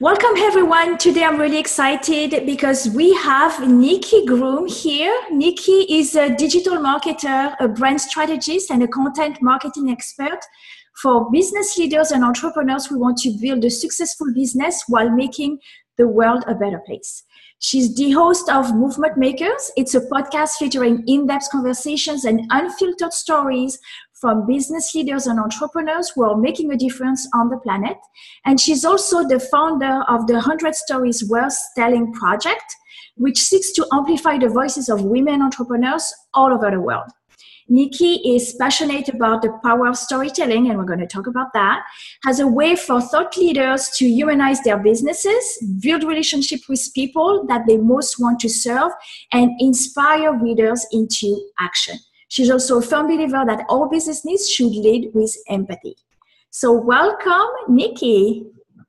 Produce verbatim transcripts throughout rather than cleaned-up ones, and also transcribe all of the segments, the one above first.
Welcome everyone. Today I'm really excited because we have Nikki Groom here. Nikki is a digital marketer, a brand strategist, and a content marketing expert for business leaders and entrepreneurs who want to build a successful business while making the world a better place. She's the host of Movement Makers. It's a podcast featuring in-depth conversations and unfiltered stories from business leaders and entrepreneurs who are making a difference on the planet. And she's also the founder of the one hundred Stories Worth Telling project, which seeks to amplify the voices of women entrepreneurs all over the world. Nikki is passionate about the power of storytelling, and we're going to talk about that, as a way for thought leaders to humanize their businesses, build relationships with people that they most want to serve, and inspire readers into action. She's also a firm believer that all business needs should lead with empathy. So welcome, Nikki.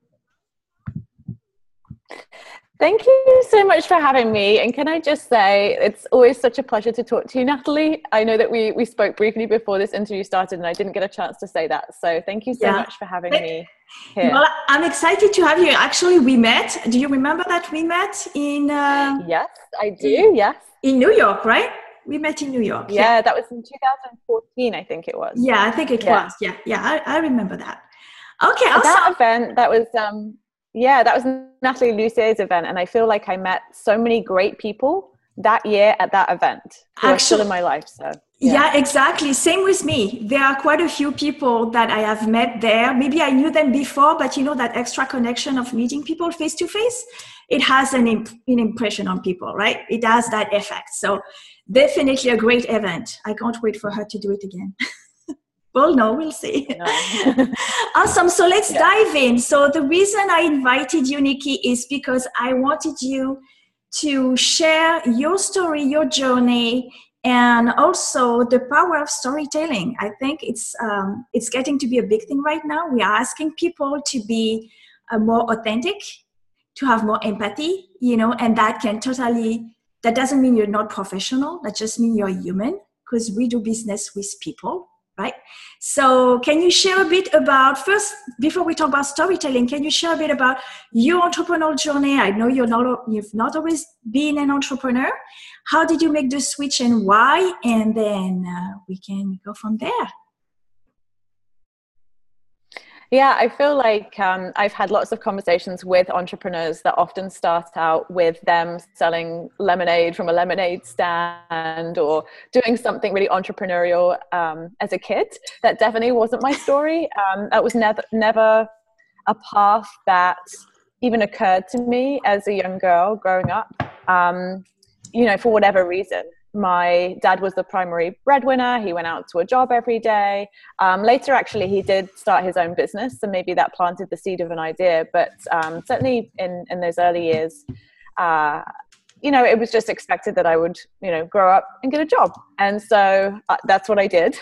Thank you so much for having me. And can I just say, it's always such a pleasure to talk to you, Natalie. I know that we, we spoke briefly before this interview started and I didn't get a chance to say that. So thank you so yeah. much for having me here. Well, I'm excited to have you. Actually, we met. Do you remember that we met in... Uh, yes, I do. Yes. In New York, right? We met in New York. Yeah, yeah, that was in two thousand fourteen, I think it was. Yeah, I think it yeah. was. Yeah, yeah, I, I remember that. Okay, awesome. That event, that was... Um, Yeah, that was Natalie Lucier's event, and I feel like I met so many great people that year at that event who Actually, are still in my life. So yeah. yeah, exactly. Same with me. There are quite a few people that I have met there. Maybe I knew them before, but you know that extra connection of meeting people face to face, it has an, imp- an impression on people, right? It has that effect. So definitely a great event. I can't wait for her to do it again. Well, no, we'll see. No. Awesome. So let's yeah. dive in. So the reason I invited you, Nikki, is because I wanted you to share your story, your journey, and also the power of storytelling. I think it's um, it's getting to be a big thing right now. We are asking people to be uh, more authentic, to have more empathy, you know, and that can totally, that doesn't mean you're not professional. That just means you're human, because we do business with people. Right. So can you share a bit about, first, before we talk about storytelling, can you share a bit about your entrepreneurial journey? I know you're not, you've not always been an entrepreneur. How did you make the switch and why? And then uh, we can go from there. Yeah, I feel like um, I've had lots of conversations with entrepreneurs that often start out with them selling lemonade from a lemonade stand or doing something really entrepreneurial um, as a kid. That definitely wasn't my story. Um, that was never, never a path that even occurred to me as a young girl growing up, um, you know, for whatever reason. My dad was the primary breadwinner. He went out to a job every day. Um, later, actually, he did start his own business. So maybe that planted the seed of an idea. But um, certainly in, in those early years, uh, you know, it was just expected that I would, you know, grow up and get a job. And so uh, that's what I did.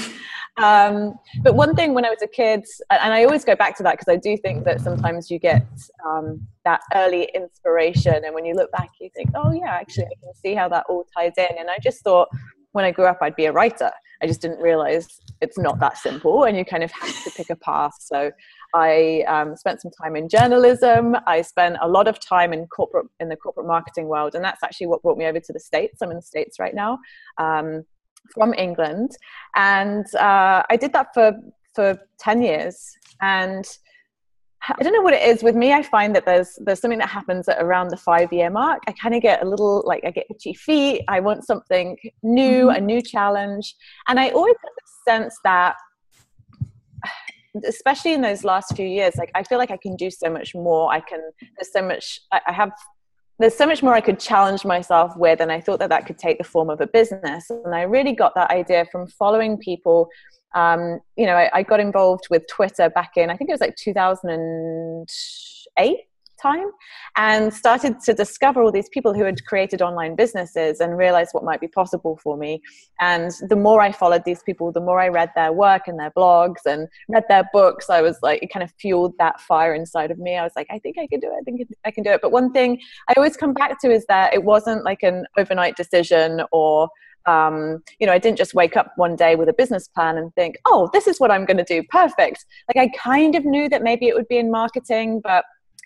Um, but one thing when I was a kid, and I always go back to that because I do think that sometimes you get um, that early inspiration, and when you look back you think, oh yeah, actually I can see how that all ties in. And I just thought when I grew up I'd be a writer. I just didn't realize it's not that simple, and you kind of have to pick a path. So I um, spent some time in journalism. I spent a lot of time in corporate in the corporate marketing world, and that's actually what brought me over to the States. I'm in the States right now. Um, from England, and uh, I did that for for ten years. And I don't know what it is with me. I find that there's there's something that happens at around the five year mark. I kind of get a little like I get itchy feet. I want something new, mm-hmm. a new challenge, and I always have the sense that, especially in those last few years, like I feel like I can do so much more. I can. There's so much. I, I have. There's so much more I could challenge myself with, and I thought that that could take the form of a business. And I really got that idea from following people. Um, you know, I, I got involved with Twitter back in, I think it was like two thousand eight time, and started to discover all these people who had created online businesses and realized what might be possible for me. And the more I followed these people, the more I read their work and their blogs and read their books, I was like, it kind of fueled that fire inside of me. I was like, I think I can do it. I think I can do it. But one thing I always come back to is that it wasn't like an overnight decision, or Um, you know, I didn't just wake up one day with a business plan and think, oh, this is what I'm going to do. Perfect. Like I kind of knew that maybe it would be in marketing, but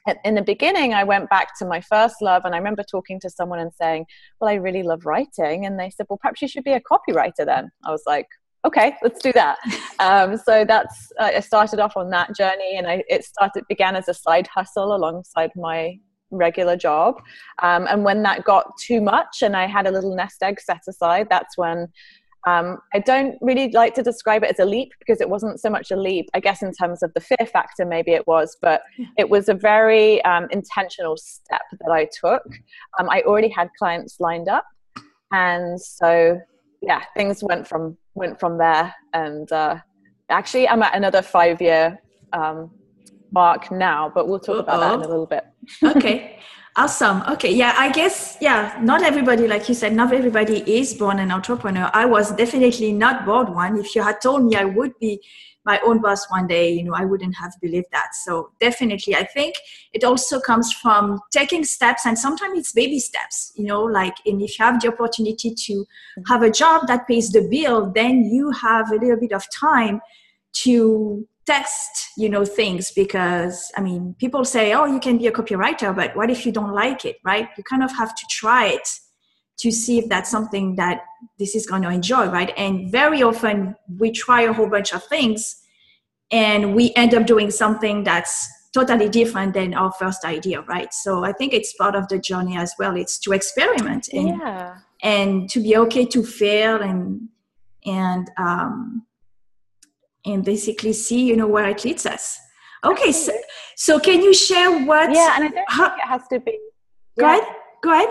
in the beginning, I went back to my first love, and I remember talking to someone and saying, well, I really love writing. And they said, well, perhaps you should be a copywriter then. I was like, okay, let's do that. Um, so that's, uh, I started off on that journey, and I, it started, began as a side hustle alongside my regular job. Um, and when that got too much and I had a little nest egg set aside, that's when Um, I don't really like to describe it as a leap, because it wasn't so much a leap, I guess, in terms of the fear factor, maybe it was, but it was a very um, intentional step that I took. Um, I already had clients lined up. And so, yeah, things went from, went from there. And uh, actually, I'm at another five year um, mark now, but we'll talk Uh-oh. about that in a little bit. Okay. Awesome. Okay. Yeah, I guess, yeah, not everybody, like you said, not everybody is born an entrepreneur. I was definitely not born one. If you had told me I would be my own boss one day, you know, I wouldn't have believed that. So definitely, I think it also comes from taking steps, and sometimes it's baby steps, you know, like, and if you have the opportunity to have a job that pays the bill, then you have a little bit of time to test, you know, things, because I mean, people say, oh, you can be a copywriter, but what if you don't like it, right? You kind of have to try it to see if that's something that this is going to enjoy, right? And very often we try a whole bunch of things and we end up doing something that's totally different than our first idea, right? So I think it's part of the journey as well. It's to experiment and, yeah. and to be okay to fail and, and, um, and basically see, you know, where it leads us. Okay, so, so can you share what... Yeah, and I don't how, think it has to be... Go yeah. ahead, go ahead.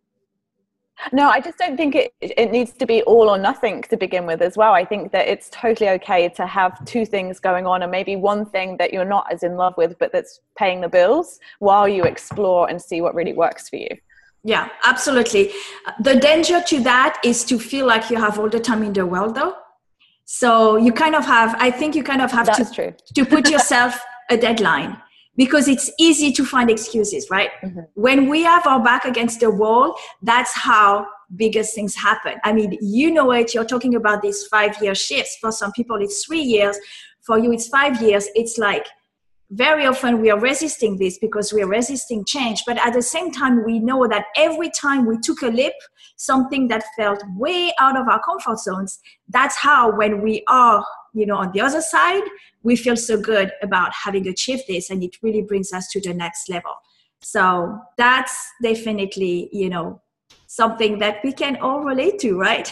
No, I just don't think it, it needs to be all or nothing to begin with as well. I think that it's totally okay to have two things going on, and maybe one thing that you're not as in love with, but that's paying the bills, while you explore and see what really works for you. Yeah, absolutely. The danger to that is to feel like you have all the time in the world, though. So you kind of have, I think you kind of have That's to, true. to put yourself a deadline, because it's easy to find excuses, right? Mm-hmm. When we have our back against the wall, that's how biggest things happen. I mean, you know it, you're talking about these five-year shifts. For some people, it's three years. For you, it's five years. It's like, very often we are resisting this because we are resisting change. But at the same time, we know that every time we took a leap, something that felt way out of our comfort zones, that's how, when we are, you know, on the other side, we feel so good about having achieved this, and it really brings us to the next level. So that's definitely, you know, something that we can all relate to, right?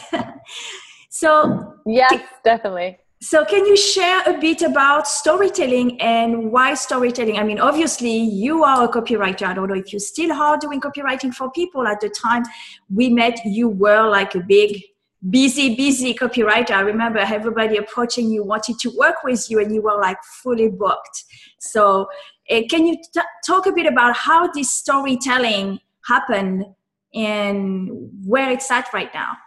So yes, definitely. So can you share a bit about storytelling and why storytelling? I mean, obviously you are a copywriter. I don't know if you still are doing copywriting for people. At the time we met, you were like a big, busy, busy copywriter. I remember everybody approaching you, wanted to work with you, and you were like fully booked. So uh, can you t- talk a bit about how this storytelling happened and where it's at right now?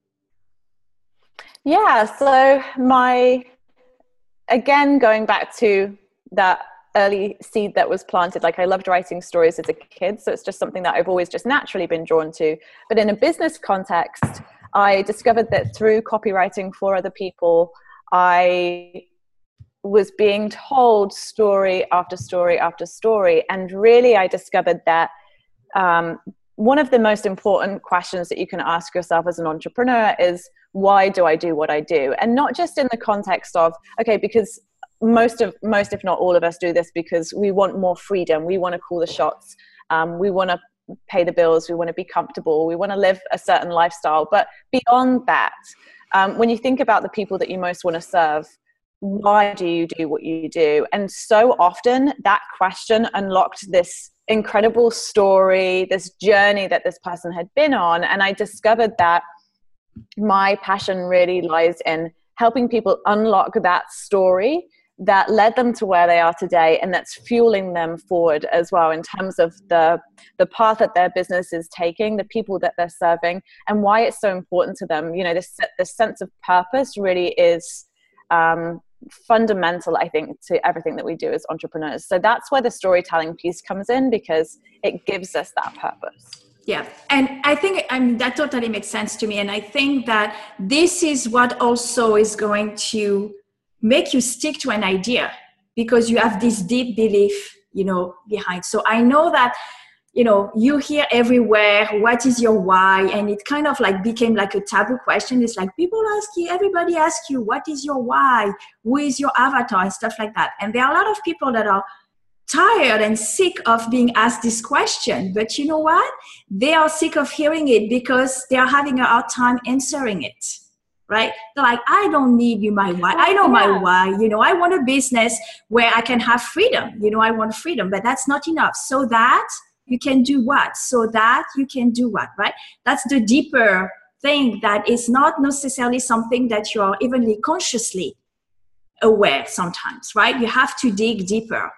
Yeah, so my, again, going back to that early seed that was planted, like I loved writing stories as a kid, so it's just something that I've always just naturally been drawn to. But in a business context, I discovered that through copywriting for other people, I was being told story after story after story. And really, I discovered that um, one of the most important questions that you can ask yourself as an entrepreneur is, why do I do what I do? And not just in the context of, okay, because most of, most, if not all of us do this because we want more freedom. We want to call the shots. Um, we want to pay the bills. We want to be comfortable. We want to live a certain lifestyle. But beyond that, um, when you think about the people that you most want to serve, why do you do what you do? And so often that question unlocked this incredible story, this journey that this person had been on. And I discovered that my passion really lies in helping people unlock that story that led them to where they are today, and that's fueling them forward as well in terms of the the path that their business is taking, the people that they're serving, and why it's so important to them. You know, this this sense of purpose really is um, fundamental, I think, to everything that we do as entrepreneurs. So that's where the storytelling piece comes in, because it gives us that purpose. Yeah. And I think I mean, that totally makes sense to me. And I think that this is what also is going to make you stick to an idea, because you have this deep belief, you know, behind. So I know that, you know, you hear everywhere, what is your why? And it kind of like became like a taboo question. It's like people ask you, everybody asks you, what is your why? Who is your avatar? And stuff like that. And there are a lot of people that are tired and sick of being asked this question. But you know what? They are sick of hearing it because they are having a hard time answering it. Right? They're like, I don't need you, my why. I know yeah. my why. You know, I want a business where I can have freedom. You know, I want freedom, but that's not enough. So that you can do what? So that you can do what, right? That's the deeper thing that is not necessarily something that you're evenly consciously aware sometimes, right? You have to dig deeper.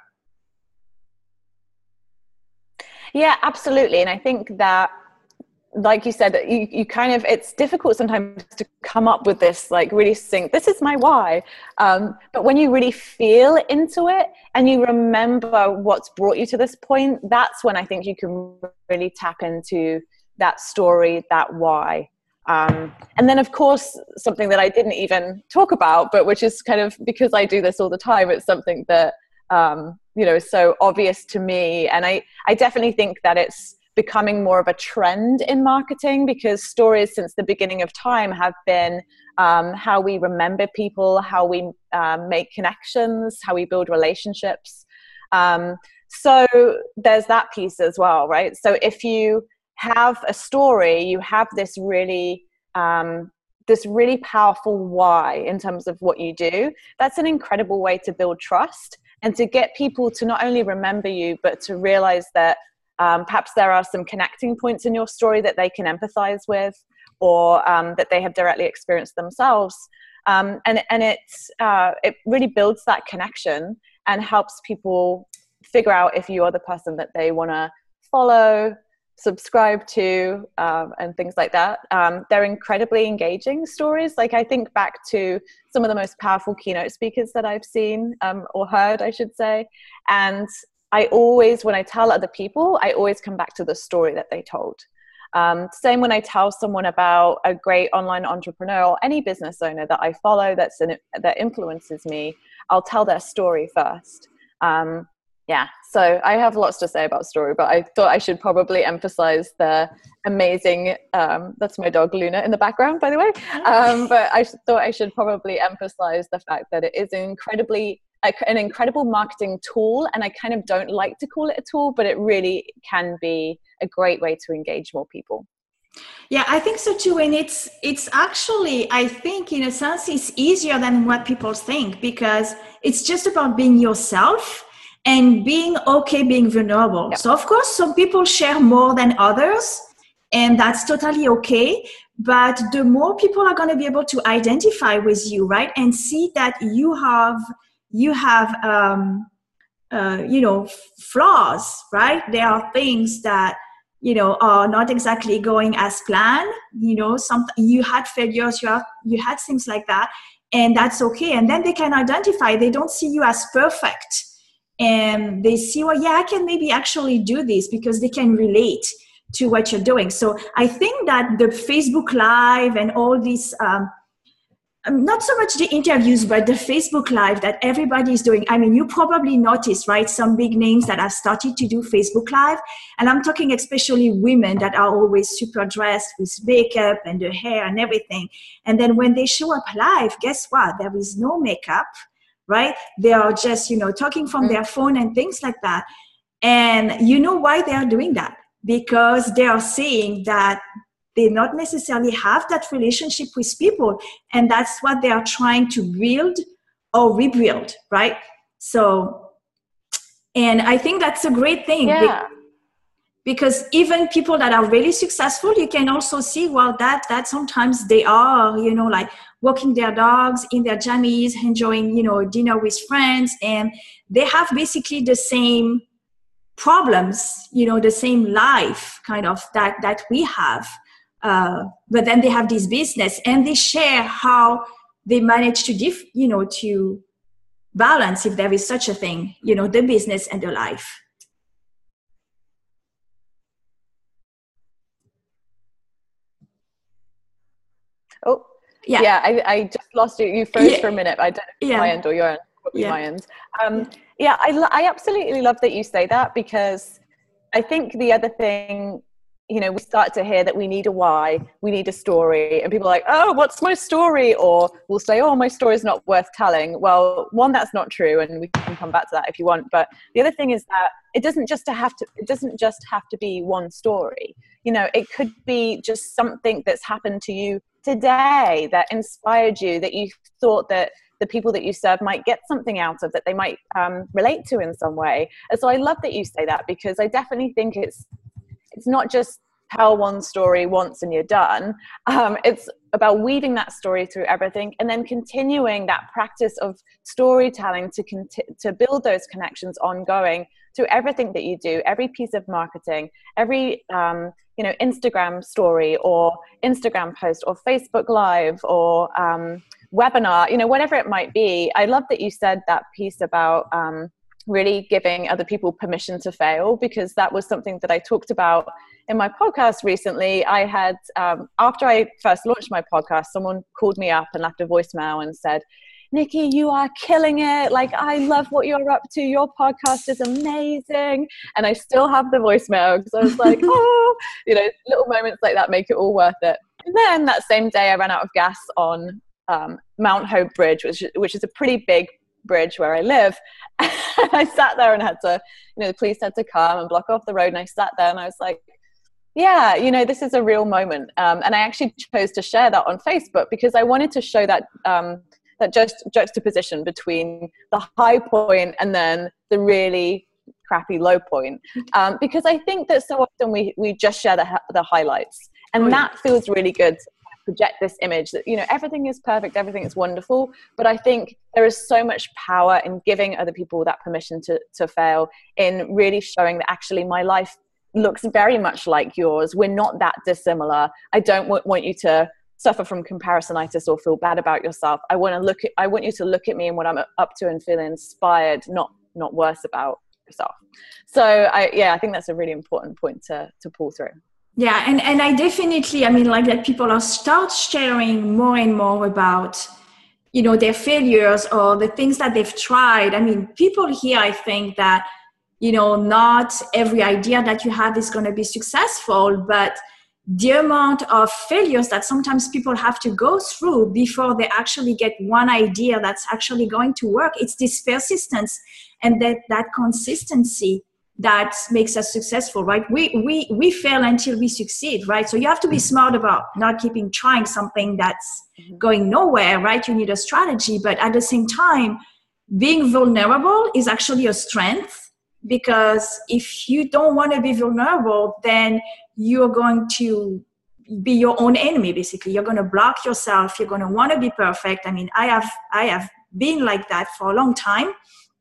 Yeah, absolutely. And I think that, like you said, you, you kind of, it's difficult sometimes to come up with this, like really think, this is my why. Um, but when you really feel into it and you remember what's brought you to this point, that's when I think you can really tap into that story, that why. Um, and then of course, something that I didn't even talk about, but which is kind of, because I do this all the time, it's something that, um, you know, is so obvious to me. And I, I definitely think that it's becoming more of a trend in marketing, because stories since the beginning of time have been um, how we remember people, how we um, make connections, how we build relationships. Um, so there's that piece as well, right? So if you have a story, you have this really um, this really powerful why in terms of what you do. That's an incredible way to build trust and to get people to not only remember you, but to realize that Um, perhaps there are some connecting points in your story that they can empathize with, or um, that they have directly experienced themselves. Um, and and it's, uh, it really builds that connection and helps people figure out if you are the person that they want to follow, subscribe to, um, and things like that. Um, they're incredibly engaging stories. Like, I think back to some of the most powerful keynote speakers that I've seen um, or heard, I should say. And I always, when I tell other people, I always come back to the story that they told. Um, same when I tell someone about a great online entrepreneur or any business owner that I follow that's in, that influences me, I'll tell their story first. Um, yeah, so I have lots to say about story, but I thought I should probably emphasize the amazing, um, that's my dog Luna in the background, by the way. Um, but I thought I should probably emphasize the fact that it is incredibly an incredible marketing tool, and I kind of don't like to call it a tool, but it really can be a great way to engage more people. Yeah, I think so too. And it's it's actually, I think in a sense, it's easier than what people think, because it's just about being yourself and being okay, being vulnerable. Yep. So of course, some people share more than others, and that's totally okay. But the more people are going to be able to identify with you, right, and see that you have you have, um, uh, you know, flaws, right? There are things that, you know, are not exactly going as planned. You know, some, you had failures, you, have, you had things like that, and that's okay. And then they can identify, they don't see you as perfect. And they see, well, yeah, I can maybe actually do this, because they can relate to what you're doing. So I think that the Facebook Live and all these, um, not so much the interviews, but the Facebook Live that everybody is doing. I mean, you probably noticed, right? Some big names that have started to do Facebook Live. And I'm talking especially women that are always super dressed with makeup and the hair and everything. And then when they show up live, guess what? There is no makeup, right? They are just, you know, talking from mm-hmm. their phone and things like that. And you know why they are doing that? Because they are saying that they not necessarily have that relationship with people, and that's what they are trying to build or rebuild, right? So, and I think that's a great thing. Yeah. Because even people that are really successful, you can also see, well, that that sometimes they are, you know, like walking their dogs in their jammies, enjoying, you know, dinner with friends, and they have basically the same problems, you know, the same life kind of that that we have. Uh, but then they have this business, and they share how they manage to, diff, you know, to balance, if there is such a thing, you know, the business and the life. Oh, yeah, yeah I, I just lost you. You froze yeah. for a minute. I don't know if yeah. my end or your end. be yeah. my end. Um, yeah, I, lo- I absolutely love that you say that, because I think the other thing, you know, we start to hear that we need a why, we need a story, and people are like, oh, what's my story? Or we'll say, oh, my story is not worth telling. Well, one, that's not true, and we can come back to that if you want. But the other thing is that it doesn't just to have to, it doesn't just have to be one story. You know, it could be just something that's happened to you today that inspired you, that you thought that the people that you serve might get something out of, that they might um, relate to in some way. And so I love that you say that, because I definitely think it's it's not just tell one story once and you're done. Um, it's about weaving that story through everything, and then continuing that practice of storytelling to conti- to build those connections ongoing through everything that you do, every piece of marketing, every um, you know, Instagram story or Instagram post or Facebook Live or um, webinar, you know, whatever it might be. I love that you said that piece about um, really giving other people permission to fail, because that was something that I talked about in my podcast recently. I had, um, after I first launched my podcast, someone called me up and left a voicemail and said, Nikki, you are killing it. Like, I love what you're up to. Your podcast is amazing. And I still have the voicemail, because I was like, oh, you know, little moments like that make it all worth it. And then that same day I ran out of gas on um, Mount Hope Bridge, which, which is a pretty big bridge where I live. And I sat there and had to, you know, the police had to come and block off the road. And I sat there and I was like, yeah, you know, this is a real moment. Um, and I actually chose to share that on Facebook, because I wanted to show that, um, that just juxtaposition between the high point and then the really crappy low point. Um, because I think that so often we, we just share the, the highlights, and oh, that yeah. feels really good to project this image that, you know, everything is perfect, everything is wonderful. But I think there is so much power in giving other people that permission to, to fail, in really showing that actually my life looks very much like yours. We're not that dissimilar. I don't w- want you to suffer from comparisonitis or feel bad about yourself. I want to look at, I want you to look at me and what I'm up to and feel inspired, not, not worse about yourself. So I, yeah, I think that's a really important point to, to pull through. Yeah. And, and I definitely, I mean, like that people are start sharing more and more about, you know, their failures or the things that they've tried. I mean, people here, I think that, you know, not every idea that you have is going to be successful, but the amount of failures that sometimes people have to go through before they actually get one idea that's actually going to work. It's this persistence and that, that consistency that makes us successful, right? We, we, we fail until we succeed, right? So you have to be smart about not keeping trying something that's going nowhere, right? You need a strategy, but at the same time, being vulnerable is actually a strength, because if you don't want to be vulnerable, then you're going to be your own enemy. Basically, you're going to block yourself. You're going to want to be perfect. I mean, I have, I have been like that for a long time,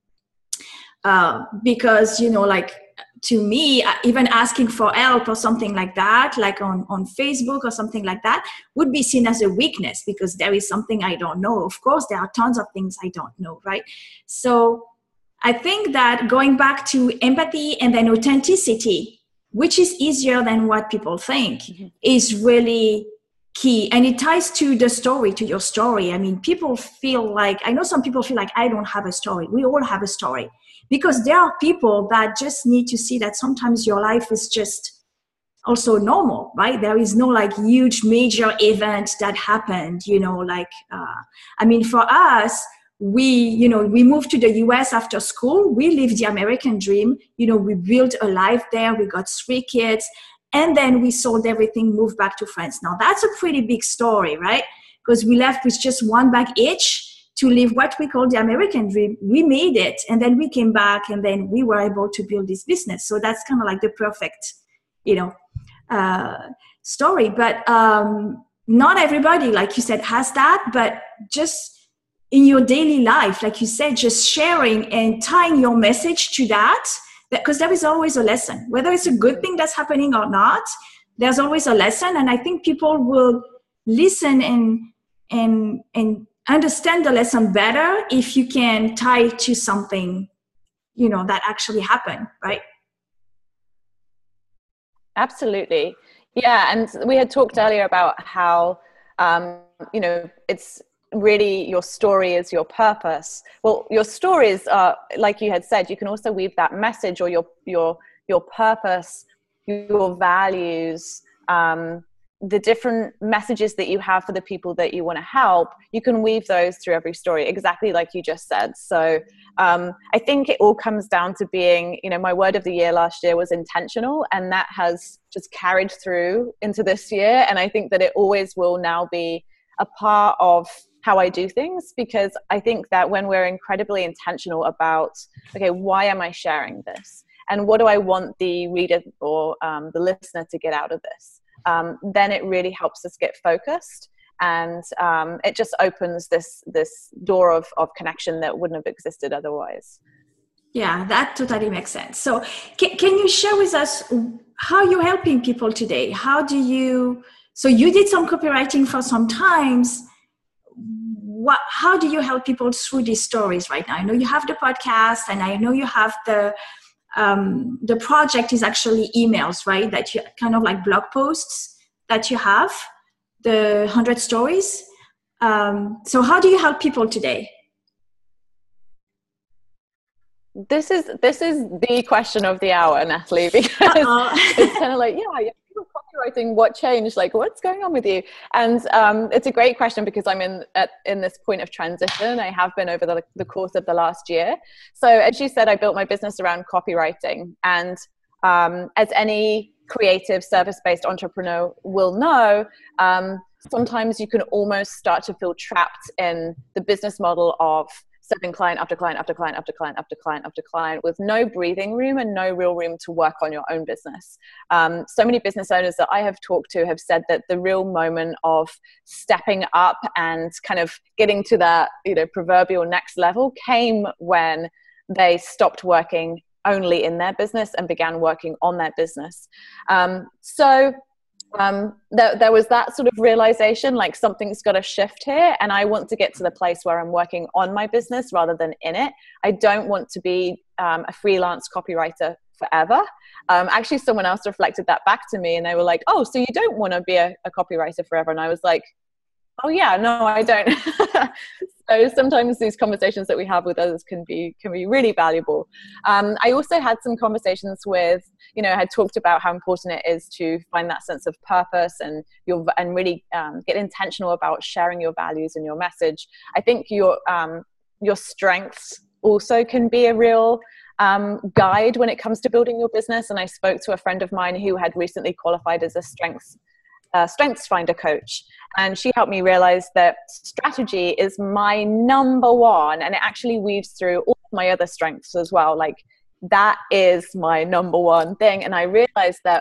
uh, because, you know, like to me, even asking for help or something like that, like on, on Facebook or something like that, would be seen as a weakness, because there is something I don't know. Of course, there are tons of things I don't know, right? So I think that going back to empathy and then authenticity, which is easier than what people think, mm-hmm. is really key. And it ties to the story, to your story. I mean, people feel like, I know some people feel like I don't have a story. We all have a story, because there are people that just need to see that sometimes your life is just also normal, right? There is no like huge major event that happened, you know, like, uh, I mean, for us, we, you know, we moved to the U S after school. We lived the American dream. You know, we built a life there. We got three kids. And then we sold everything, moved back to France. Now, that's a pretty big story, right? Because we left with just one bag each to live what we call the American dream. We made it. And then we came back, and then we were able to build this business. So that's kind of like the perfect, you know, uh, story. But um, not everybody, like you said, has that. But just in your daily life, like you said, just sharing and tying your message to that, because there is always a lesson. Whether it's a good thing that's happening or not, there's always a lesson. And I think people will listen and and and understand the lesson better if you can tie it to something, you know, that actually happened, right? Absolutely. Yeah. And we had talked earlier about how, um, you know, it's really your story is your purpose. Well, your stories are, like you had said, you can also weave that message or your your your purpose, your values, um, the different messages that you have for the people that you want to help. You can weave those through every story, exactly like you just said. So um, I think it all comes down to being, you know, my word of the year last year was intentional, and that has just carried through into this year. And I think that it always will now be a part of how I do things, because I think that when we're incredibly intentional about, okay, why am I sharing this? And what do I want the reader or um, the listener to get out of this? Um, then it really helps us get focused, and um, it just opens this this door of, of connection that wouldn't have existed otherwise. Yeah, that totally makes sense. So can, can you share with us how you're helping people today? How do you, so you did some copywriting for some times. What, how do you help people through these stories right now? I know you have the podcast, and I know you have the um, the project is actually emails, right? That you kind of like blog posts that you have, the one hundred stories. Um, so how do you help people today? This is this is the question of the hour, Natalie, because it's kind of like, yeah, yeah. Copywriting, what changed? Like, what's going on with you? And um, it's a great question, because I'm in at, in this point of transition. I have been over the, the course of the last year. So as you said, I built my business around copywriting. And um, as any creative service-based entrepreneur will know, um, sometimes you can almost start to feel trapped in the business model of serving client after client after client after client after client after client, with no breathing room and no real room to work on your own business. Um, so many business owners that I have talked to have said that the real moment of stepping up and kind of getting to that, you know, proverbial next level came when they stopped working only in their business and began working on their business. Um, so Um, there, there was that sort of realization, like something's got to shift here, and I want to get to the place where I'm working on my business rather than in it. I don't want to be um, a freelance copywriter forever. Um, actually, someone else reflected that back to me, and they were like, oh, so you don't want to be a, a copywriter forever? And I was like, oh yeah, no, I don't. So sometimes these conversations that we have with others can be can be really valuable. Um, I also had some conversations with, you know, I had talked about how important it is to find that sense of purpose and your and really um, get intentional about sharing your values and your message. I think your um, your strengths also can be a real um, guide when it comes to building your business. And I spoke to a friend of mine who had recently qualified as a strengths Uh, strengths finder coach, and she helped me realize that strategy is my number one, and it actually weaves through all of my other strengths as well. Like, that is my number one thing. And I realized that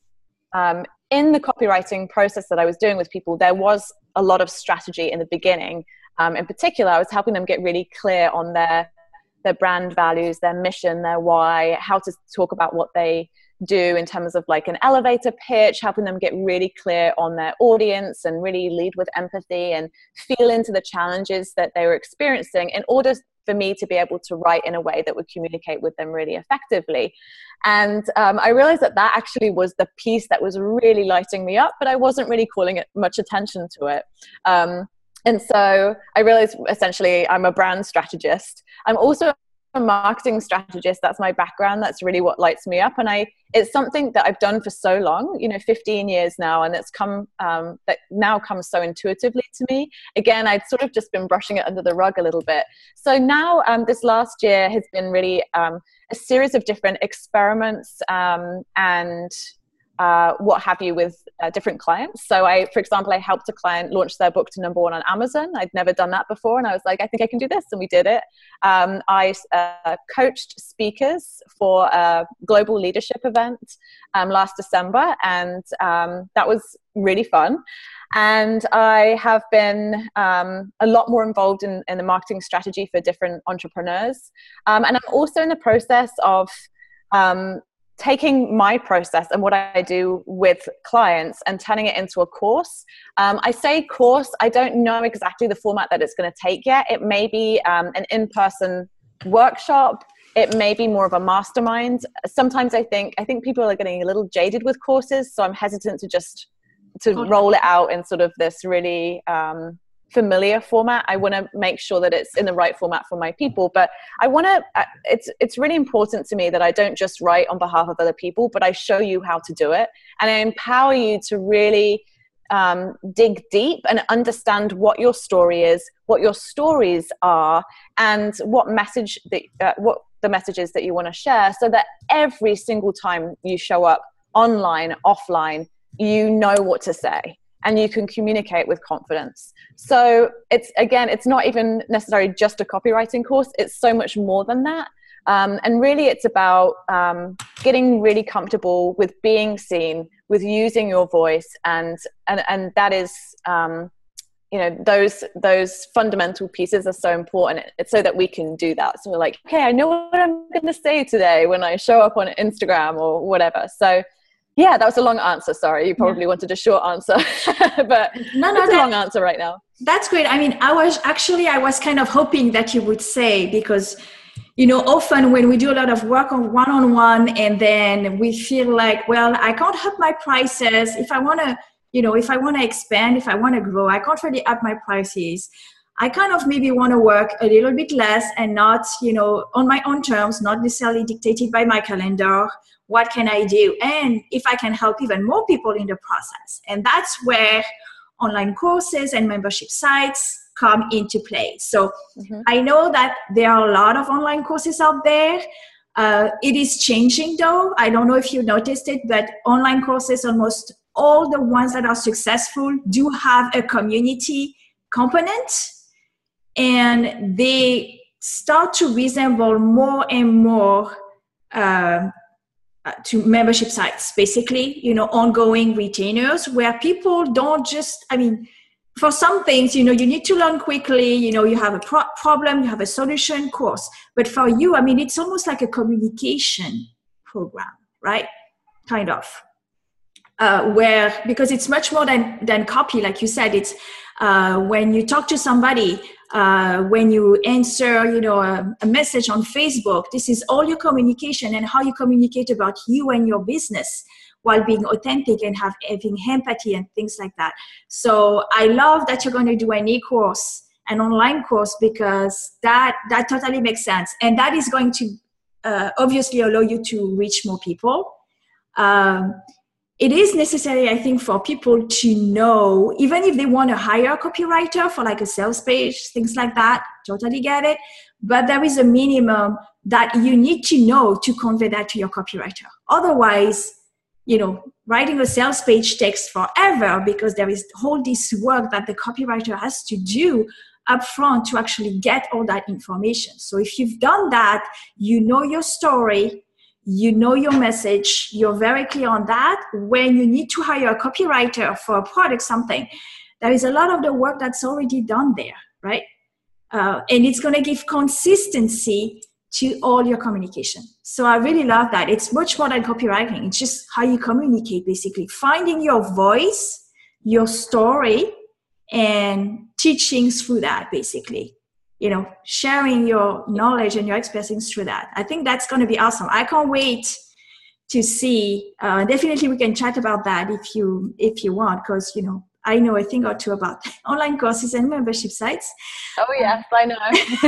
um, in the copywriting process that I was doing with people, there was a lot of strategy in the beginning. Um, in particular, I was helping them get really clear on their their brand values, their mission, their why, how to talk about what they do in terms of like an elevator pitch, helping them get really clear on their audience and really lead with empathy and feel into the challenges that they were experiencing in order for me to be able to write in a way that would communicate with them really effectively. And um, I realized that that actually was the piece that was really lighting me up, but I wasn't really calling it much attention to it. Um, and so I realized essentially I'm a brand strategist. I'm also a marketing strategist. That's my background. That's really what lights me up. And I, it's something that I've done for so long, you know, fifteen years now. And it's come, um, that now comes so intuitively to me. Again, I'd sort of just been brushing it under the rug a little bit. So now um, this last year has been really um, a series of different experiments um, and uh, what have you with uh, different clients. So I, for example, I helped a client launch their book to number one on Amazon. I'd never done that before. And I was like, I think I can do this. And we did it. Um, I uh, coached speakers for a global leadership event um, last December. And um, that was really fun. And I have been um, a lot more involved in, in the marketing strategy for different entrepreneurs. Um, and I'm also in the process of um, taking my process and what I do with clients and turning it into a course. Um, I say course, I don't know exactly the format that it's going to take yet. It may be um, an in-person workshop. It may be more of a mastermind. Sometimes I think, I think people are getting a little jaded with courses, so I'm hesitant to just, to okay. roll it out in sort of this really, um, familiar format. I want to make sure that it's in the right format for my people, but I want to, it's, it's really important to me that I don't just write on behalf of other people, but I show you how to do it. And I empower you to really um, dig deep and understand what your story is, what your stories are, and what message that, uh, what the messages that you want to share, so that every single time you show up online, offline, you know what to say and you can communicate with confidence. So it's, again, it's not even necessarily just a copywriting course. It's so much more than that. Um, and really it's about um, getting really comfortable with being seen, with using your voice. And, and, and that is, um, you know, those, those fundamental pieces are so important. It's so that we can do that. So we're like, okay, I know what I'm going to say today when I show up on Instagram or whatever. So yeah, that was a long answer. Sorry. You probably yeah. wanted a short answer, but no, no, it's that, a long answer right now. That's great. I mean, I was actually, I was kind of hoping that you would say, because, you know, often when we do a lot of work on one-on-one and then we feel like, well, I can't up my prices. If I want to, you know, if I want to expand, if I want to grow, I can't really up my prices. I kind of maybe want to work a little bit less and not, you know, on my own terms, not necessarily dictated by my calendar. What can I do? And if I can help even more people in the process. And that's where online courses and membership sites come into play. So mm-hmm. I know that there are a lot of online courses out there. Uh, it is changing though. I don't know if you noticed it, but online courses, almost all the ones that are successful do have a community component, and they start to resemble more and more uh, Uh, to membership sites, basically, you know, ongoing retainers where people don't just, I mean, for some things, you know, you need to learn quickly, you know, you have a pro- problem, you have a solution course. But for you, I mean, it's almost like a communication program, right? Kind of. Uh, where, because it's much more than, than copy, like you said, it's uh, when you talk to somebody, uh, when you answer, you know, a, a message on Facebook, this is all your communication and how you communicate about you and your business while being authentic and have, having empathy and things like that. So I love that you're going to do an e-course, an online course, because that, that totally makes sense. And that is going to uh, obviously allow you to reach more people. Um, It is necessary, I think, for people to know, even if they want to hire a copywriter for like a sales page, things like that, totally get it. But there is a minimum that you need to know to convey that to your copywriter. Otherwise, you know, writing a sales page takes forever because there is all this work that the copywriter has to do up front to actually get all that information. So if you've done that, you know your story, you know your message, you're very clear on that. When you need to hire a copywriter for a product, something, there is a lot of the work that's already done there, right? Uh, and it's going to give consistency to all your communication. So I really love that. It's much more than copywriting. It's just how you communicate, basically. Finding your voice, your story, and teaching through that, basically. You know, sharing your knowledge and your expertise through that. I think that's going to be awesome. I can't wait to see. Uh, definitely, we can chat about that if you if you want, because you know I know a thing or two about online courses and membership sites. Oh yes, I know.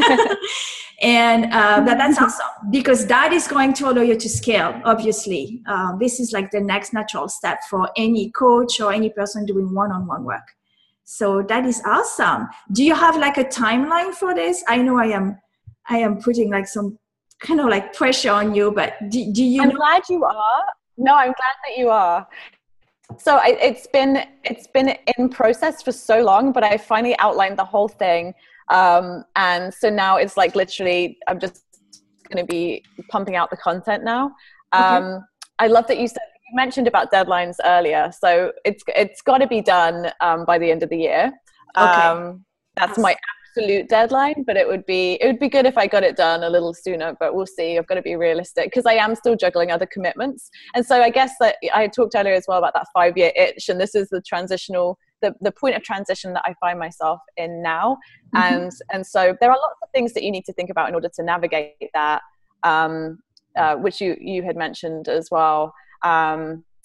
and uh, that that's awesome, because that is going to allow you to scale. Obviously, uh, this is like the next natural step for any coach or any person doing one-on-one work. So that is awesome. Do you have like a timeline for this? I know I am, I am putting like some kind of like pressure on you, but do, do you I'm know? glad you are. No, I'm glad that you are. So I, it's been, it's been in process for so long, but I finally outlined the whole thing. Um, and so now it's like, literally, I'm just going to be pumping out the content now. Um, okay. I love that you said, you mentioned about deadlines earlier, so it's it's got to be done um, by the end of the year. Okay. Um, that's my absolute deadline, but it would be it would be good if I got it done a little sooner. But we'll see. I've got to be realistic because I am still juggling other commitments, and so I guess that I talked earlier as well about that five-year itch, and this is the transitional the the point of transition that I find myself in now, mm-hmm. and and so there are lots of things that you need to think about in order to navigate that, um, uh, which you you had mentioned as well. Um,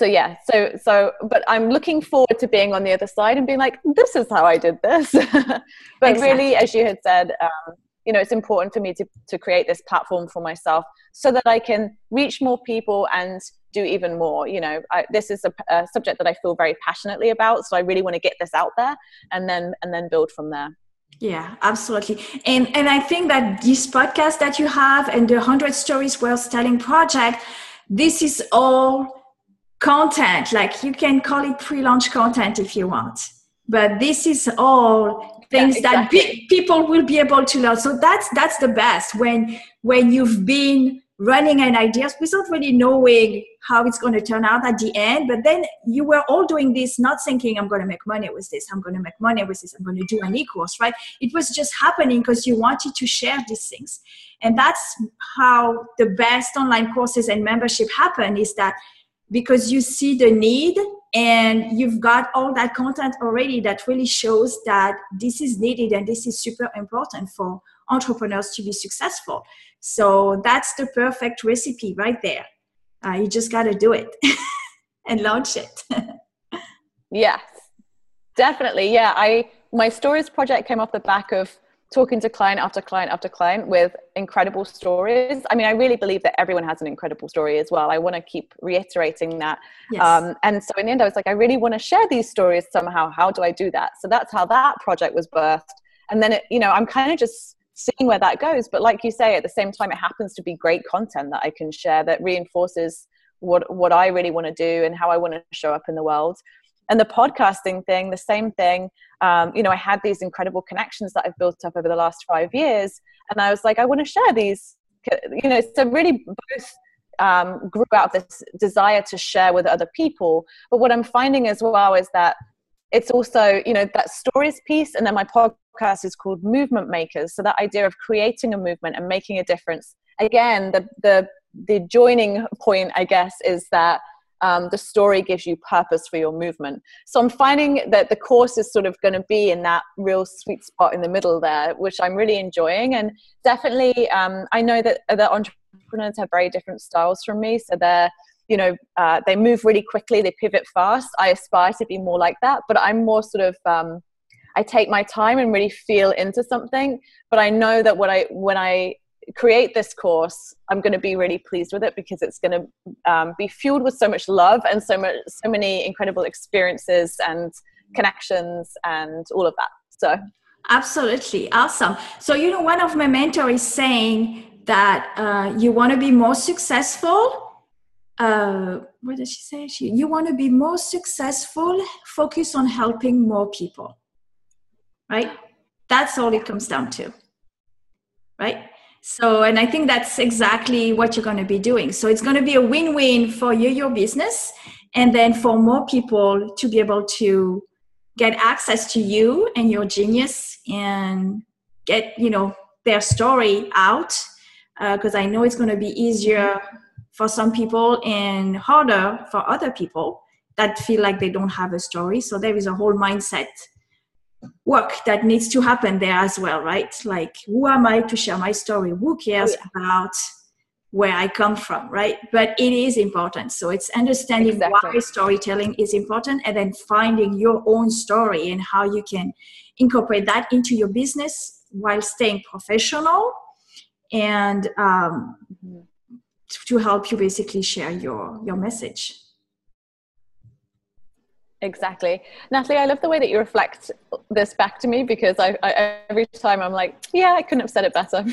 so yeah, so, so, but I'm looking forward to being on the other side and being like, this is how I did this. But exactly. Really, as you had said, um, you know, it's important for me to, to create this platform for myself so that I can reach more people and do even more. You know, I, this is a, a subject that I feel very passionately about. So I really want to get this out there and then, and then build from there. Yeah, absolutely. And, and I think that this podcast that you have and the one hundred Stories Worth Telling project, this is all content. Like you can call it pre-launch content if you want, but this is all things yeah, exactly. that be, people will be able to learn. So that's that's the best when when you've been running an idea without really knowing how it's going to turn out at the end, but then you were all doing this not thinking I'm going to make money with this, I'm going to make money with this, I'm going to do an e-course, right? It was just happening because you wanted to share these things. And that's how the best online courses and membership happen, is that because you see the need and you've got all that content already that really shows that this is needed and this is super important for entrepreneurs to be successful. So that's the perfect recipe right there. Uh, you just got to do it and launch it. Yes, definitely. Yeah, I my stories project came off the back of talking to client after client after client with incredible stories. I mean, I really believe that everyone has an incredible story as well. I want to keep reiterating that. Yes. Um, and so in the end, I was like, I really want to share these stories somehow. How do I do that? So that's how that project was birthed. And then, it, you know, I'm kind of just seeing where that goes. But like you say, at the same time, it happens to be great content that I can share that reinforces what, what I really want to do and how I want to show up in the world. And the podcasting thing, the same thing. Um, you know, I had these incredible connections that I've built up over the last five years. And I was like, I want to share these, you know, so really both um, grew out of this desire to share with other people. But what I'm finding as well is that it's also, you know, that stories piece. And then my podcast is called Movement Makers. So that idea of creating a movement and making a difference. Again, the the the joining point, I guess, is that Um, the story gives you purpose for your movement. So I'm finding that the course is sort of going to be in that real sweet spot in the middle there, which I'm really enjoying. And definitely, um, I know that other entrepreneurs have very different styles from me. So they're, you know, uh, they move really quickly, they pivot fast. I aspire to be more like that, but I'm more sort of, um, I take my time and really feel into something. But I know that what I, when I create this course, I'm going to be really pleased with it because it's going to um, be fueled with so much love and so much, so many incredible experiences and connections and all of that. So absolutely awesome. So, you know, one of my mentors is saying that uh, you want to be more successful. Uh, what does she say? She, you want to be more successful, focus on helping more people, right? That's all it comes down to, right? So, and I think that's exactly what you're going to be doing. So it's going to be a win-win for you, your business, and then for more people to be able to get access to you and your genius and get, you know, their story out. Because uh, I know it's going to be easier for some people and harder for other people that feel like they don't have a story. So there is a whole mindset work that needs to happen there as well, right? Like, who am I to share my story? Who cares oh, yeah. about where I come from, right? But it is important. So it's understanding exactly. why storytelling is important and then finding your own story and how you can incorporate that into your business while staying professional and um, mm-hmm. to help you basically share your, your message. Exactly. Natalie, I love the way that you reflect this back to me because I, I every time I'm like, yeah, I couldn't have said it better.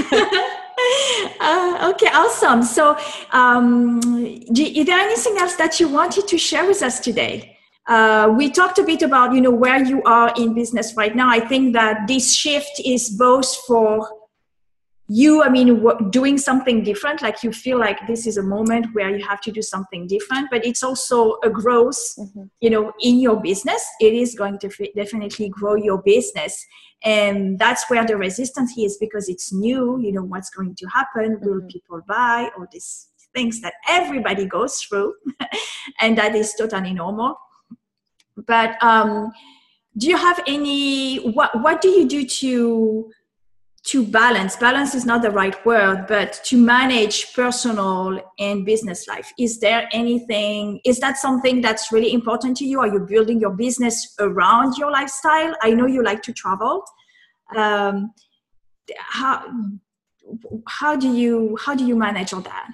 uh, okay, awesome. So um, do, is there anything else that you wanted to share with us today? Uh, we talked a bit about, you know, where you are in business right now. I think that this shift is both for you, I mean, w- doing something different, like you feel like this is a moment where you have to do something different, but it's also a growth, mm-hmm. you know, in your business. It is going to f- definitely grow your business. And that's where the resistance is because it's new, you know, what's going to happen, mm-hmm. will people buy, all these things that everybody goes through. And that is totally normal. But um, do you have any, what, what do you do to to balance, balance is not the right word, but to manage personal and business life? Is there anything, is that something that's really important to you? Are you building your business around your lifestyle? I know you like to travel. Um, how, how do you, how do you manage all that?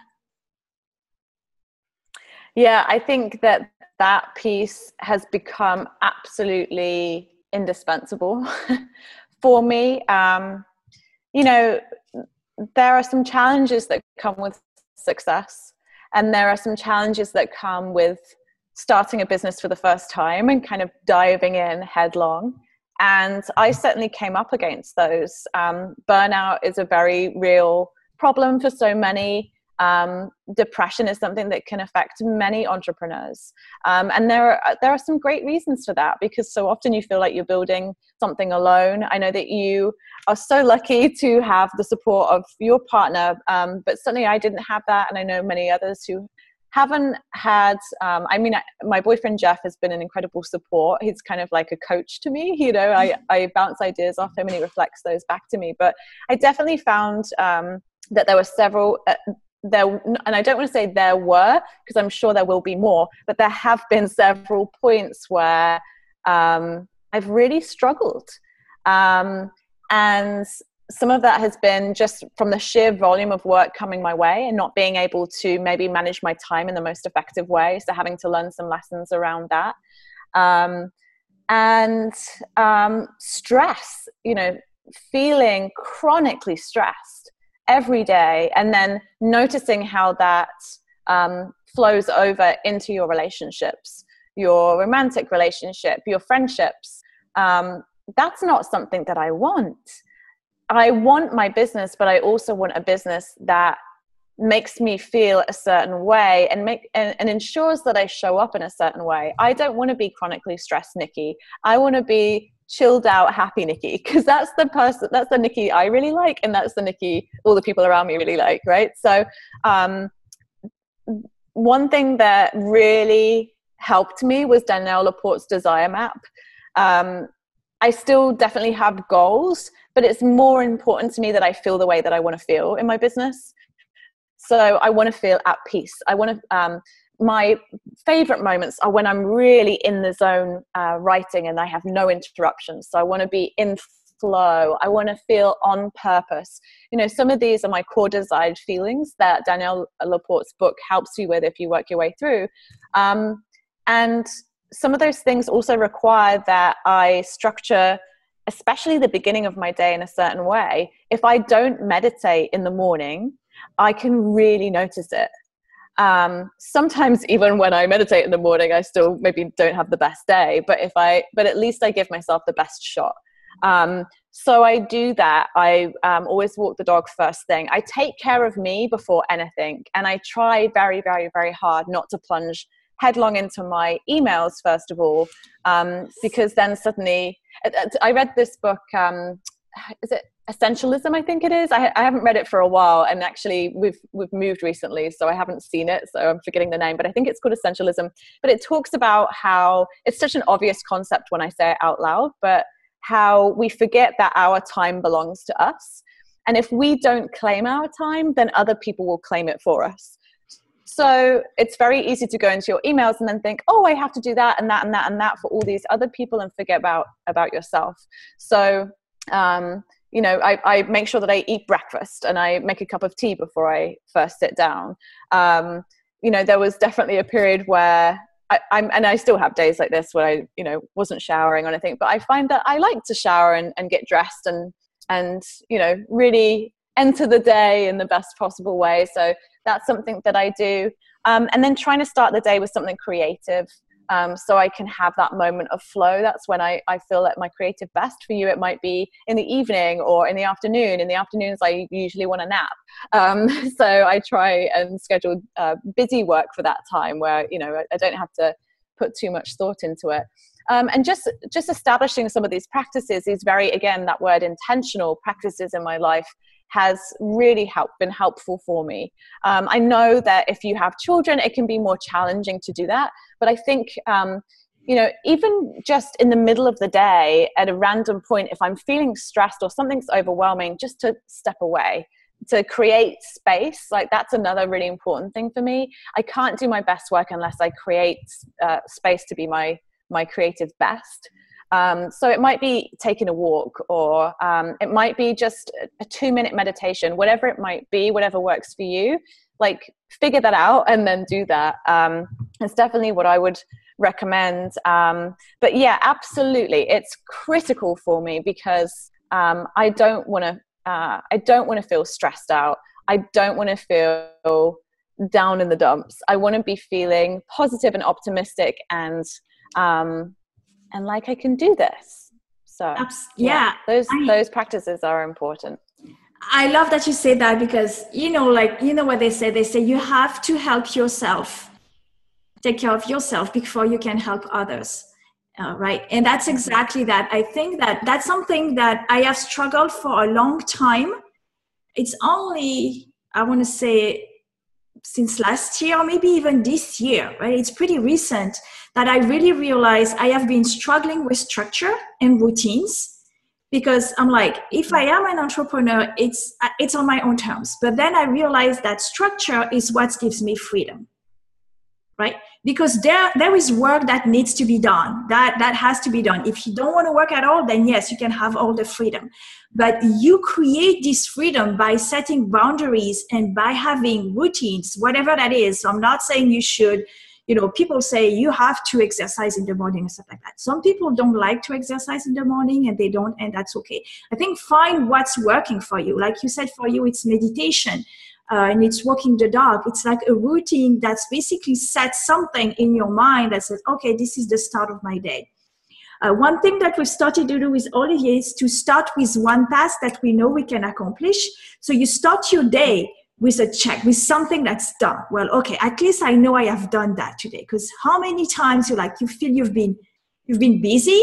Yeah, I think that that piece has become absolutely indispensable for me. Um, you know, there are some challenges that come with success, and there are some challenges that come with starting a business for the first time and kind of diving in headlong. And I certainly came up against those. Um, burnout is a very real problem for so many. Um, depression is something that can affect many entrepreneurs. Um, and there are, there are some great reasons for that, because so often you feel like you're building something alone. I know that you are so lucky to have the support of your partner, um, but certainly I didn't have that. And I know many others who haven't had, um, I mean, I, my boyfriend Jeff has been an incredible support. He's kind of like a coach to me. You know, I, I bounce ideas off him and he reflects those back to me. But I definitely found um, that there were several... Uh, There, and I don't want to say there were, because I'm sure there will be more, but there have been several points where um, I've really struggled. Um, and some of that has been just from the sheer volume of work coming my way and not being able to maybe manage my time in the most effective way. So having to learn some lessons around that. Um, and um, stress, you know, feeling chronically stressed every day, and then noticing how that um, flows over into your relationships, your romantic relationship, your friendships. Um, that's not something that I want. I want my business, but I also want a business that makes me feel a certain way and make and, and ensures that I show up in a certain way. I don't want to be chronically stressed Nikki. I want to be chilled out, happy Nikki, because that's the person, that's the Nikki I really like, and that's the Nikki all the people around me really like, right? So um, one thing that really helped me was Danielle Laporte's Desire Map. Um, I still definitely have goals, but it's more important to me that I feel the way that I want to feel in my business. So I want to feel at peace. I want to, um, my favorite moments are when I'm really in the zone uh, writing and I have no interruptions. So I want to be in flow. I want to feel on purpose. You know, some of these are my core desired feelings that Danielle Laporte's book helps you with if you work your way through. Um, and some of those things also require that I structure, especially the beginning of my day, in a certain way. If I don't meditate in the morning, I can really notice it. Um, sometimes even when I meditate in the morning, I still maybe don't have the best day, but if I, but at least I give myself the best shot. Um, so I do that. I um, always walk the dog first thing. I take care of me before anything. And I try very, very, very hard not to plunge headlong into my emails, first of all, um, because then suddenly, I read this book, um, is it Essentialism, I think it is. I, I haven't read it for a while, and actually we've we've moved recently, so I haven't seen it, so I'm forgetting the name, but I think it's called Essentialism. But it talks about how it's such an obvious concept when I say it out loud, but how we forget that our time belongs to us. And if we don't claim our time, then other people will claim it for us. So it's very easy to go into your emails and then think, oh, I have to do that and that and that and that for all these other people, and forget about, about yourself. So, um, you know, I, I make sure that I eat breakfast and I make a cup of tea before I first sit down. Um, you know, there was definitely a period where I, I'm, and I still have days like this where I, you know, wasn't showering or anything, but I find that I like to shower and, and get dressed and, and, you know, really enter the day in the best possible way. So that's something that I do. Um, and then trying to start the day with something creative. Um, so I can have that moment of flow. That's when I, I feel at my creative best. For you, it might be in the evening or in the afternoon. In the afternoons, I usually want a nap. Um, so I try and schedule uh, busy work for that time where, you know, I, I don't have to put too much thought into it. Um, and just, just establishing some of these practices, these very, again, that word intentional practices in my life has really helped, been helpful for me. Um, I know that if you have children, it can be more challenging to do that. But I think um, you know, even just in the middle of the day at a random point, if I'm feeling stressed or something's overwhelming, just to step away, to create space. Like that's another really important thing for me. I can't do my best work unless I create uh, space to be my, my creative best. Um, so it might be taking a walk, or um, it might be just a two minute meditation, whatever it might be, whatever works for you. Like figure that out and then do that. Um, it's definitely what I would recommend. Um, but yeah, absolutely. It's critical for me because um, I don't want to, uh, I don't want to feel stressed out. I don't want to feel down in the dumps. I want to be feeling positive and optimistic and, um, and like I can do this. So Abs- yeah, yeah, those, I, those practices are important. I love that you say that, because, you know, like, you know what they say, they say you have to help yourself, take care of yourself before you can help others. Uh, right. And that's exactly that. I think that that's something that I have struggled for a long time. It's only, I want to say, since last year, or maybe even this year, right? It's pretty recent that I really realized I have been struggling with structure and routines. Because I'm like, if I am an entrepreneur, it's it's on my own terms. But then I realized that structure is what gives me freedom, right? Because there there is work that needs to be done. That that has to be done. If you don't want to work at all, then yes, you can have all the freedom. But you create this freedom by setting boundaries and by having routines, whatever that is. So I'm not saying you should. You know, people say you have to exercise in the morning and stuff like that. Some people don't like to exercise in the morning and they don't, and that's okay. I think find what's working for you. Like you said, for you, it's meditation uh, and it's walking the dog. It's like a routine that's basically set something in your mind that says, okay, this is the start of my day. Uh, one thing that we've started to do with Olivier is to start with one task that we know we can accomplish. So you start your day with a check, with something that's done. Well, okay, at least I know I have done that today. Because how many times you like you feel you've been you've been busy,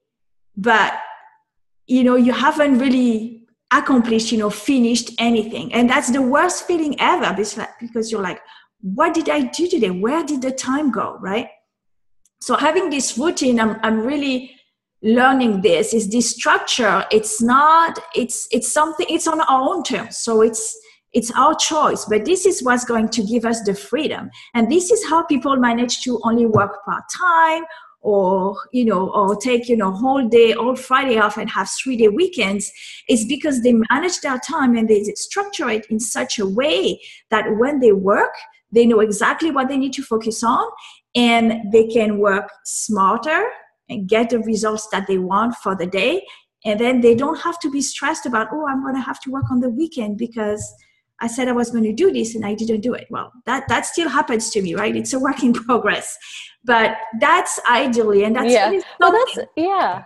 but you know you haven't really accomplished, you know, finished anything, and that's the worst feeling ever. Because you're like, what did I do today? Where did the time go? Right? So having this routine, I'm I'm really learning this. Is this structure? It's not. It's it's something. It's on our own terms. So it's. It's our choice, but this is what's going to give us the freedom. And this is how people manage to only work part-time or, you know, or take, you know, whole day, all Friday off and have three-day weekends. It's because they manage their time and they structure it in such a way that when they work, they know exactly what they need to focus on and they can work smarter and get the results that they want for the day. And then they don't have to be stressed about, oh, I'm going to have to work on the weekend because I said I was going to do this and I didn't do it. Well, that, that still happens to me, right? It's a work in progress. But that's ideally, and that's yeah. really well, that's yeah.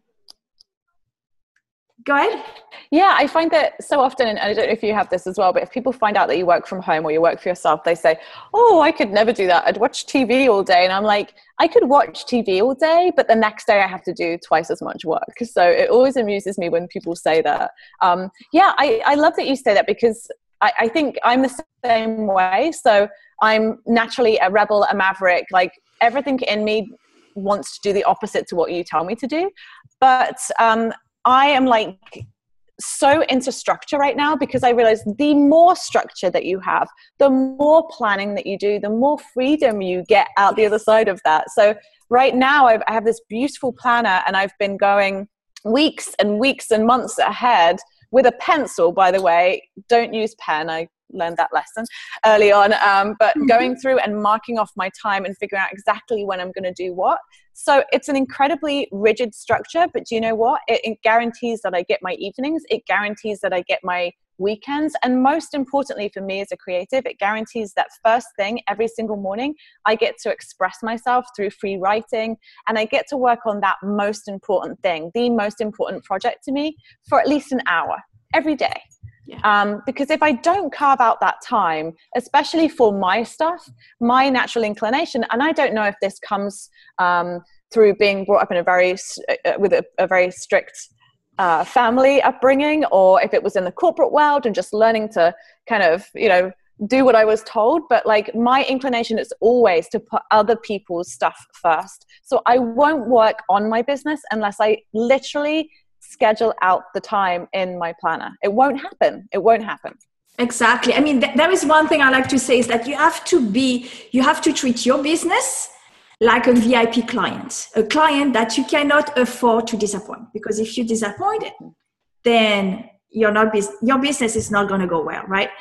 Go ahead. Yeah, I find that so often, and I don't know if you have this as well, but if people find out that you work from home or you work for yourself, they say, oh, I could never do that. I'd watch T V all day. And I'm like, I could watch T V all day, but the next day I have to do twice as much work. So it always amuses me when people say that. Um, yeah, I, I love that you say that because I, I think I'm the same way. So I'm naturally a rebel, a maverick, like everything in me wants to do the opposite to what you tell me to do. But um, I am like so into structure right now because I realize the more structure that you have, the more planning that you do, the more freedom you get out the other side of that. So right now I've, I have this beautiful planner and I've been going weeks and weeks and months ahead with a pencil, by the way. Don't use pen. I learned that lesson early on. Um, but going through and marking off my time and figuring out exactly when I'm going to do what. So it's an incredibly rigid structure, but do you know what? It, it guarantees that I get my evenings. It guarantees that I get my weekends. And most importantly for me as a creative, it guarantees that first thing every single morning, I get to express myself through free writing and I get to work on that most important thing, the most important project to me for at least an hour every day. Yeah. Um, because if I don't carve out that time, especially for my stuff, my natural inclination, and I don't know if this comes um, through being brought up in a very, uh, with a, a very strict Uh, family upbringing, or if it was in the corporate world and just learning to kind of, you know, do what I was told, but like my inclination is always to put other people's stuff first. So I won't work on my business unless I literally schedule out the time in my planner. It won't happen. It won't happen. Exactly. I mean, th- there is one thing I like to say is that you have to be, you have to treat your business like a V I P client, a client that you cannot afford to disappoint. Because if you disappoint it, then you're not, bus- your business is not going to go well, right?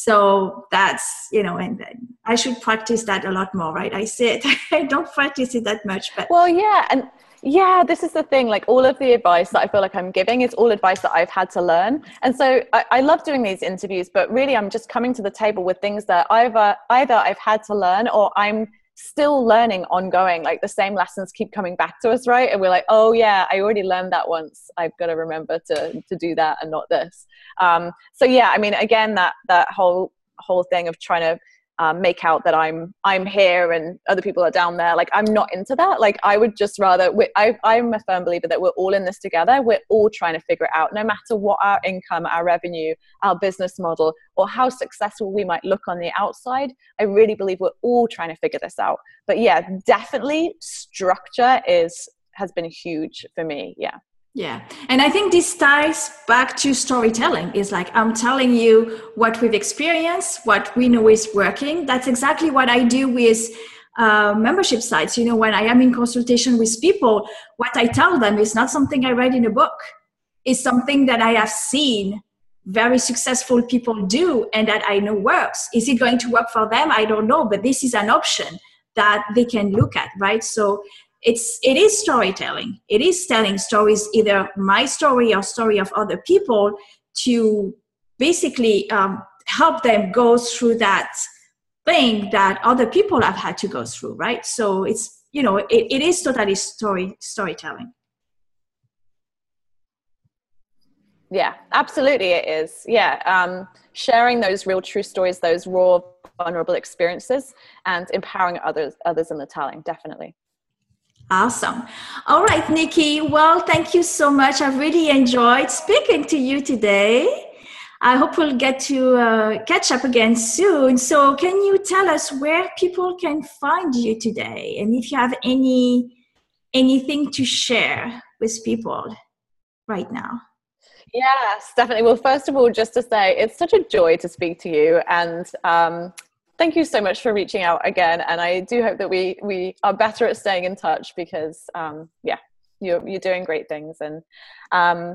So that's, you know, and I should practice that a lot more, right? I say it, I don't practice it that much, but. Well, yeah. And yeah, this is the thing, like all of the advice that I feel like I'm giving is all advice that I've had to learn. And so I, I love doing these interviews, but really I'm just coming to the table with things that either, either I've had to learn or I'm still learning ongoing. Like the same lessons keep coming back to us, right? And we're like, oh yeah, I already learned that once. I've got to remember to to do that and not this. Um, so yeah, I mean, again, that that whole whole thing of trying to um, make out that I'm I'm here and other people are down there. Like I'm not into that. Like I would just rather. We, I I'm a firm believer that we're all in this together. We're all trying to figure it out, no matter what our income, our revenue, our business model, or how successful we might look on the outside. I really believe we're all trying to figure this out. But yeah, definitely structure is has been huge for me. Yeah. Yeah. And I think this ties back to storytelling. Is like, I'm telling you what we've experienced, what we know is working. That's exactly what I do with uh, membership sites. You know, when I am in consultation with people, what I tell them is not something I read in a book. It's something that I have seen very successful people do and that I know works. Is it going to work for them? I don't know, but this is an option that they can look at, right? So It's, it is storytelling. It is telling stories, either my story or story of other people, to basically um, help them go through that thing that other people have had to go through, right? So it's, you know, it, it is totally story storytelling. Yeah, absolutely it is. Yeah, um, sharing those real true stories, those raw, vulnerable experiences, and empowering others, others in the telling, definitely. Awesome. All right, Nikki. Well, thank you so much. I've really enjoyed speaking to you today. I hope we'll get to uh, catch up again soon. So can you tell us where people can find you today? And if you have any anything to share with people right now? Yes, definitely. Well, first of all, just to say, it's such a joy to speak to you. And um, thank you so much for reaching out again. And I do hope that we we are better at staying in touch because, um, yeah, you're, you're doing great things. And um,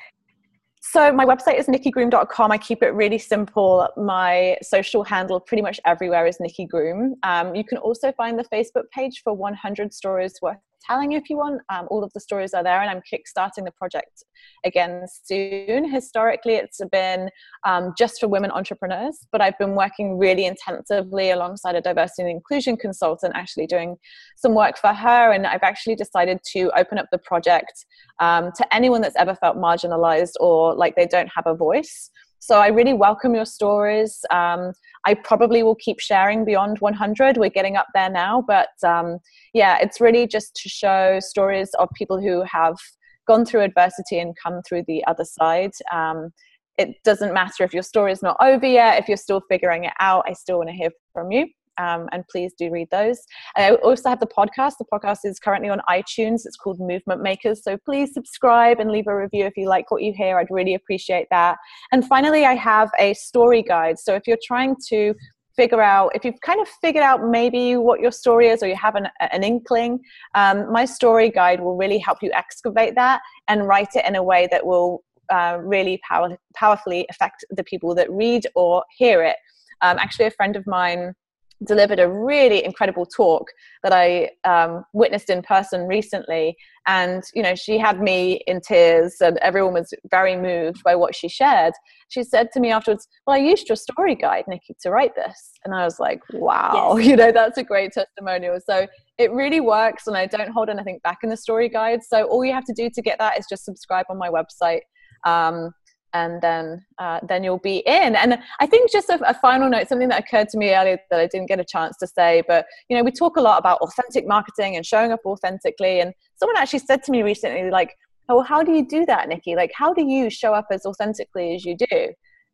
so my website is nikki groom dot com. I keep it really simple. My social handle pretty much everywhere is Nikki Groom. Um, you can also find the Facebook page for one hundred Stories Worth Telling if you want. Um, all of the stories are there, and I'm kickstarting the project again soon. Historically, it's been um, just for women entrepreneurs, but I've been working really intensively alongside a diversity and inclusion consultant, actually doing some work for her. And I've actually decided to open up the project um, to anyone that's ever felt marginalized or like they don't have a voice. So I really welcome your stories. Um, I probably will keep sharing beyond one hundred. We're getting up there now. But um, yeah, it's really just to show stories of people who have gone through adversity and come through the other side. Um, it doesn't matter if your story is not over yet, if you're still figuring it out, I still want to hear from you. Um, and please do read those. And I also have the podcast. The podcast is currently on iTunes. It's called Movement Makers. So please subscribe and leave a review if you like what you hear. I'd really appreciate that. And finally, I have a story guide. So if you're trying to figure out, if you've kind of figured out maybe what your story is or you have an, an inkling, um, my story guide will really help you excavate that and write it in a way that will uh, really power, powerfully affect the people that read or hear it. Um, actually, a friend of mine delivered a really incredible talk that I um, witnessed in person recently. And, you know, she had me in tears and everyone was very moved by what she shared. She said to me afterwards, well, I used your story guide, Nikki, to write this. And I was like, wow, yes. You know, that's a great testimonial. So it really works. And I don't hold anything back in the story guide. So all you have to do to get that is just subscribe on my website. Um, And then, uh, then you'll be in. And I think just a, a final note, something that occurred to me earlier that I didn't get a chance to say, but, you know, we talk a lot about authentic marketing and showing up authentically. And someone actually said to me recently, like, oh, how do you do that, Nikki? Like, how do you show up as authentically as you do?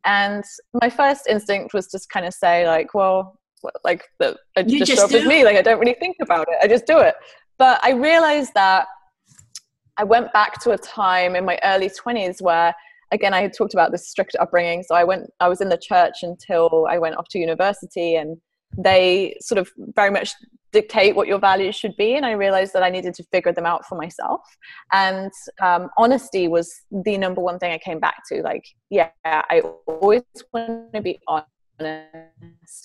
And my first instinct was just kind of say like, well, like the, I You just, just show up do? as me. Like I don't really think about it. I just do it. But I realized that I went back to a time in my early twenties where, again, I had talked about this strict upbringing. So I went, I was in the church until I went off to university, and they sort of very much dictate what your values should be. And I realized that I needed to figure them out for myself. And um, honesty was the number one thing I came back to. Like, yeah, I always want to be honest.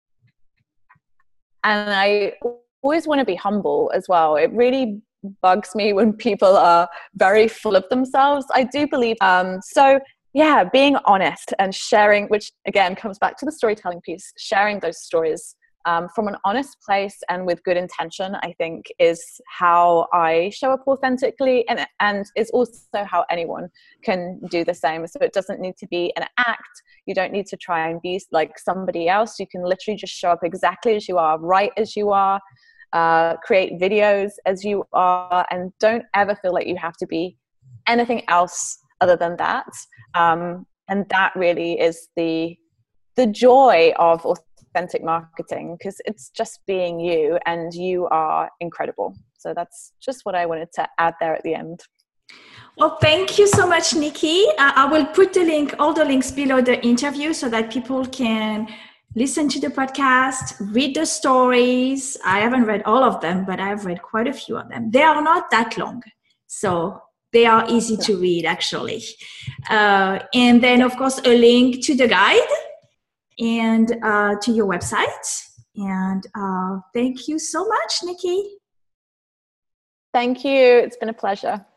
And I always want to be humble as well. It really bugs me when people are very full of themselves. I do believe, um, so yeah, being honest and sharing, which again comes back to the storytelling piece, sharing those stories um, from an honest place and with good intention, I think is how I show up authentically, and, and is also how anyone can do the same. So it doesn't need to be an act. You don't need to try and be like somebody else. You can literally just show up exactly as you are, right as you are, uh, create videos as you are, and don't ever feel like you have to be anything else other than that. Um, and that really is the the joy of authentic marketing, because it's just being you, and you are incredible. So that's just what I wanted to add there at the end. Well, thank you so much, Nikki. Uh, I will put the link, all the links below the interview, so that people can listen to the podcast, read the stories. I haven't read all of them, but I've read quite a few of them. They are not that long, so they are easy to read, actually. Uh, and then, of course, a link to the guide and uh, to your website. And uh, thank you so much, Nikki. Thank you. It's been a pleasure.